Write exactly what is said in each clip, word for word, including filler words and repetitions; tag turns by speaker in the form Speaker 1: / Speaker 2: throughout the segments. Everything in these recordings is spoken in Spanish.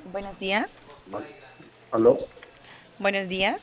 Speaker 1: Buenos días.
Speaker 2: Aló,
Speaker 1: Buenos días.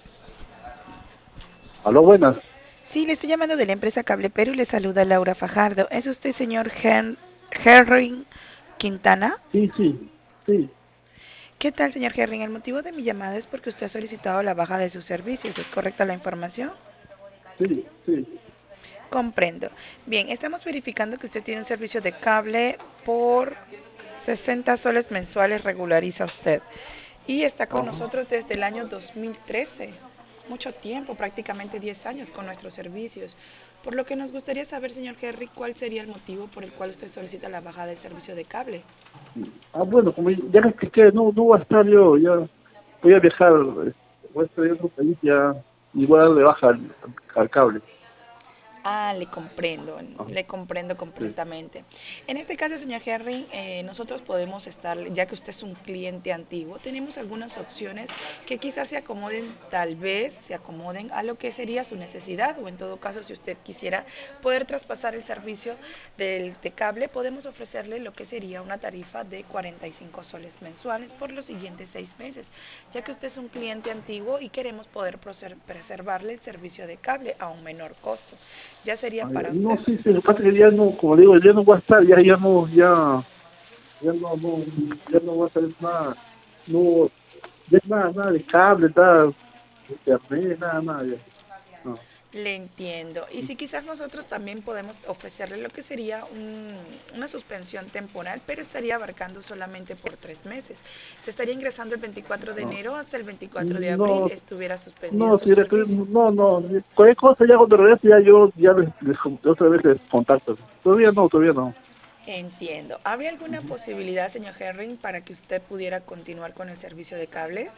Speaker 2: aló, buenas.
Speaker 1: Sí, le estoy llamando de la empresa Cable Perú y le saluda Laura Fajardo. ¿Es usted señor Hen Henry Quintana?
Speaker 2: Sí, sí, sí,
Speaker 1: ¿Qué tal, señor Henry? El motivo de mi llamada es porque usted ha solicitado la baja de sus servicios. ¿Es correcta la información?
Speaker 2: sí, sí.
Speaker 1: Comprendo. Bien, estamos verificando que usted tiene un servicio de cable por sesenta soles mensuales, regulariza usted. Y está con
Speaker 2: Ajá.
Speaker 1: nosotros desde el año dos mil trece. Mucho tiempo, prácticamente diez años con nuestros servicios. Por lo que nos gustaría saber, señor Henry, cuál sería el motivo por el cual usted solicita la baja del servicio de cable.
Speaker 2: Ah, bueno, como ya le expliqué, no, no voy a estar yo, ya voy a viajar, eh, voy a estar en otro país, ya, y voy a darle baja al, al cable.
Speaker 1: Ah, le comprendo,
Speaker 2: Ajá,
Speaker 1: le comprendo
Speaker 2: sí.
Speaker 1: completamente. En este caso, señor Henry, eh, nosotros podemos estar, ya que usted es un cliente antiguo, tenemos algunas opciones que quizás se acomoden, tal vez se acomoden a lo que sería su necesidad, o en todo caso, si usted quisiera poder traspasar el servicio del, de cable, podemos ofrecerle lo que sería una tarifa de cuarenta y cinco soles mensuales por los siguientes seis meses, ya que usted es un cliente antiguo y queremos poder preservarle el servicio de cable a un menor costo. Ya sería
Speaker 2: Ah, ya.
Speaker 1: para
Speaker 2: No,
Speaker 1: usted.
Speaker 2: sí, sí, lo que pasa es que ya no, como le digo, ya no voy a estar, ya, ya no, ya, ya no, no, ya no voy a hacer nada, no, ya nada, nada de cable, nada de internet, nada, nada, ya. No.
Speaker 1: Le entiendo. Y si quizás nosotros también podemos ofrecerle lo que sería un- una suspensión temporal, pero estaría abarcando solamente por tres meses. Se estaría ingresando el veinticuatro de
Speaker 2: No,
Speaker 1: enero hasta el veinticuatro de abril,
Speaker 2: no,
Speaker 1: estuviera suspendido
Speaker 2: no,
Speaker 1: su
Speaker 2: si era que-
Speaker 1: servicio.
Speaker 2: no, no, cualquier cosa ya cuando regrese ya yo ya les, les con- otra vez les contacto. Todavía no, todavía no.
Speaker 1: Entiendo. ¿Habría alguna
Speaker 2: Ujú.
Speaker 1: posibilidad, señor Herring, para que usted pudiera continuar con el servicio de cable?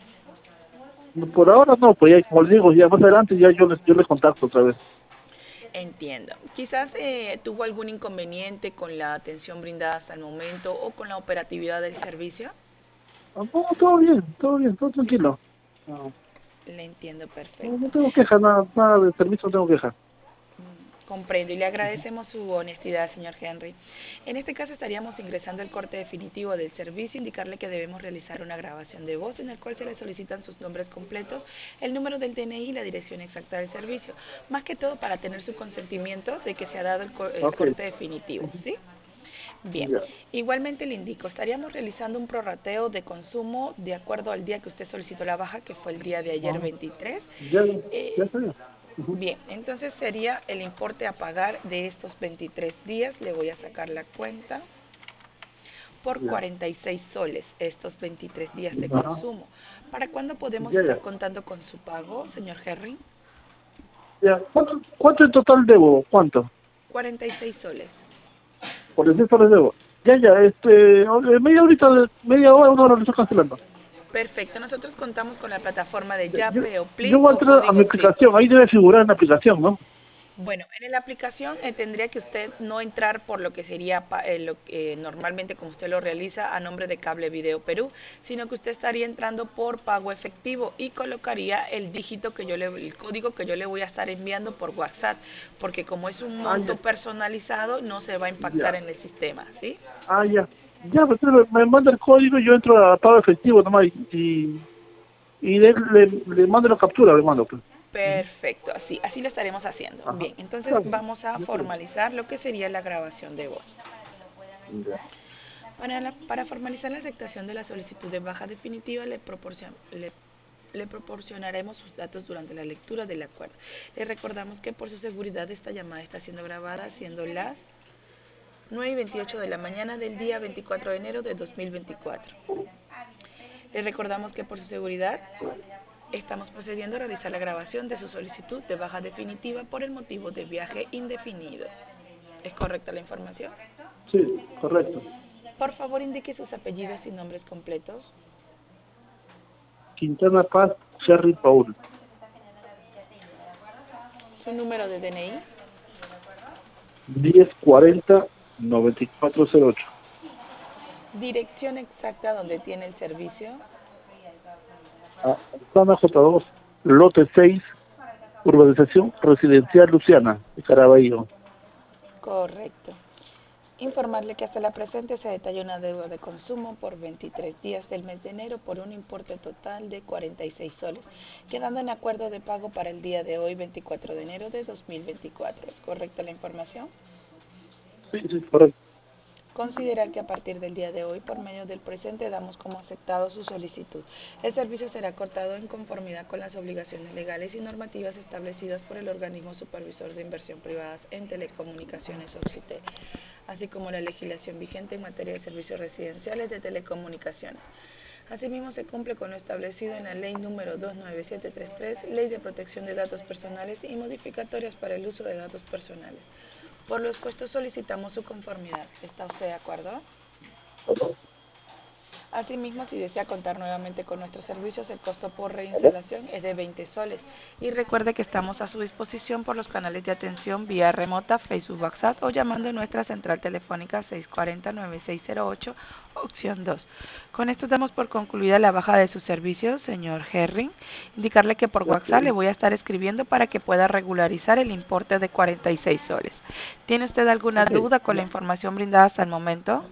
Speaker 2: No, por ahora no, pues ya como les digo, ya más adelante ya yo les, yo les contacto otra vez.
Speaker 1: Entiendo. Quizás eh, tuvo algún inconveniente con la atención brindada hasta el momento o con la operatividad del servicio.
Speaker 2: Ah, no, todo bien, todo bien, todo tranquilo. No,
Speaker 1: Le entiendo
Speaker 2: no, no
Speaker 1: perfecto.
Speaker 2: tengo queja, nada, nada de servicio no tengo queja.
Speaker 1: Comprendo y le agradecemos su honestidad, señor Henry. En este caso estaríamos ingresando el corte definitivo del servicio, indicarle que debemos realizar una grabación de voz en el cual se le solicitan sus nombres completos, el número del D N I y la dirección exacta del servicio, más que todo para tener su consentimiento de que se ha dado el, co- el
Speaker 2: Ok,
Speaker 1: corte definitivo,
Speaker 2: ujú,
Speaker 1: ¿sí? Bien,
Speaker 2: ya,
Speaker 1: igualmente le indico, estaríamos realizando un prorrateo de consumo de acuerdo al día que usted solicitó la baja, que fue el día de ayer
Speaker 2: ah,
Speaker 1: veintitrés.
Speaker 2: ya, ya
Speaker 1: Eh,
Speaker 2: está bien. Ujú,
Speaker 1: Bien, entonces sería el importe a pagar de estos veintitrés días. Le voy a sacar la cuenta por
Speaker 2: ya,
Speaker 1: cuarenta y seis soles, estos veintitrés días de
Speaker 2: ajá,
Speaker 1: consumo. ¿Para cuándo podemos
Speaker 2: ya,
Speaker 1: estar
Speaker 2: ya.
Speaker 1: contando con su pago, señor Herring?
Speaker 2: Ya, ¿cuánto, cuánto en total debo? ¿Cuánto?
Speaker 1: cuarenta y seis soles.
Speaker 2: Por el resto les debo. Ya, ya, este, eh, media horita, media hora, una hora lo estoy cancelando.
Speaker 1: Perfecto, nosotros contamos con la plataforma de
Speaker 2: Ya, Yo,
Speaker 1: Yape o
Speaker 2: yo
Speaker 1: Plin
Speaker 2: voy a
Speaker 1: o
Speaker 2: entrar a mi
Speaker 1: código SWIFT.
Speaker 2: aplicación, ahí debe figurar en la aplicación, ¿no?
Speaker 1: Bueno, en la aplicación eh, tendría que usted no entrar por lo que sería pa- eh, lo que, eh, normalmente como usted lo realiza a nombre de Cable Video Perú, sino que usted estaría entrando por pago efectivo y colocaría el dígito que yo le, el código que yo le voy a estar enviando por WhatsApp, porque como es un
Speaker 2: Ah,
Speaker 1: monto
Speaker 2: ya,
Speaker 1: personalizado, no se va a impactar
Speaker 2: ya,
Speaker 1: en el sistema, ¿sí?
Speaker 2: ah, ya. Ya, pues me, me manda el código y yo entro a pago efectivo nomás y, y le, le, le mando la captura, le mando, pues. Ujú.
Speaker 1: Perfecto, así, así lo estaremos haciendo.
Speaker 2: Ajá,
Speaker 1: Bien, entonces
Speaker 2: está bien,
Speaker 1: vamos a
Speaker 2: ya está bien.
Speaker 1: formalizar lo que sería la grabación de voz.
Speaker 2: Ya,
Speaker 1: Para, la- para formalizar la aceptación de la solicitud de baja definitiva, le, proporcion- le- le proporcionaremos sus datos durante la lectura del acuerdo. Le recordamos que por su seguridad esta llamada está siendo grabada, siendo las nueve y veintiocho de la mañana del día veinticuatro de enero de dos mil veinticuatro. Le recordamos que por su seguridad estamos procediendo a realizar la grabación de su solicitud de baja definitiva por el motivo de viaje indefinido. ¿Es correcta la información?
Speaker 2: sí, correcto.
Speaker 1: Por favor, indique sus apellidos y nombres completos.
Speaker 2: Quintana Paz, Cherry Paul,
Speaker 1: Su número de D N I.
Speaker 2: diez cuarenta noventa y cuatro cero ocho.
Speaker 1: Dirección exacta donde tiene el servicio.
Speaker 2: Ah, zona J dos, lote seis, urbanización residencial Luciana, de Caraballo.
Speaker 1: Correcto. Informarle que hasta la presente se detalla una deuda de consumo por veintitrés días del mes de enero por un importe total de cuarenta y seis soles, quedando en acuerdo de pago para el día de hoy, veinticuatro de enero de dos mil veinticuatro. ¿Es correcta la información?
Speaker 2: Sí, sí, correcto.
Speaker 1: Considerar que a partir del día de hoy, por medio del presente, damos como aceptado su solicitud. El servicio será cortado en conformidad con las obligaciones legales y normativas establecidas por el organismo supervisor de inversión privadas en telecomunicaciones OXITEL, así como la legislación vigente en materia de servicios residenciales de telecomunicaciones. Asimismo, se cumple con lo establecido en la Ley número dos nueve siete tres tres, Ley de Protección de Datos Personales y modificatorias para el uso de datos personales. Por lo expuesto, solicitamos su conformidad. ¿Está usted de acuerdo? Asimismo, si desea contar nuevamente con nuestros servicios, el costo por reinstalación es de veinte soles. Y recuerde que estamos a su disposición por los canales de atención vía remota, Facebook, WhatsApp o llamando a nuestra central telefónica seis cuatro cero, nueve seis cero ocho, opción dos. Con esto damos por concluida la baja de su servicio, señor Herring. Indicarle que por WhatsApp le voy a estar escribiendo para que pueda regularizar el importe de cuarenta y seis soles. ¿Tiene usted alguna
Speaker 2: Ok,
Speaker 1: duda con la
Speaker 2: ya.
Speaker 1: información brindada hasta el momento?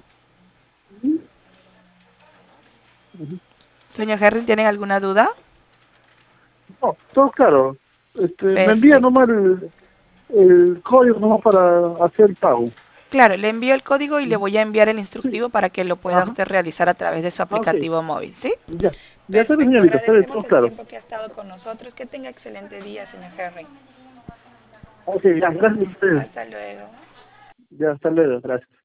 Speaker 2: Ujú.
Speaker 1: Señor Herring, ¿tienen alguna duda?
Speaker 2: No, todo claro. Este, me envía
Speaker 1: Perfecto.
Speaker 2: nomás el, el código nomás para hacer el pago.
Speaker 1: Claro, le envío el código y le
Speaker 2: Ujú.
Speaker 1: voy a enviar el
Speaker 2: Sí,
Speaker 1: instructivo para que lo pueda
Speaker 2: ajá,
Speaker 1: usted realizar a través de su
Speaker 2: ah, ok,
Speaker 1: aplicativo móvil, ¿sí?
Speaker 2: ya. Ya está,
Speaker 1: Perfecto,
Speaker 2: señorita, está bien,
Speaker 1: agradecemos
Speaker 2: todo
Speaker 1: el
Speaker 2: claro.
Speaker 1: tiempo que ha estado con nosotros. Que tenga excelente día, señor Henry.
Speaker 2: Ok, ya, gracias a ustedes.
Speaker 1: Hasta luego.
Speaker 2: Ya, hasta luego, gracias.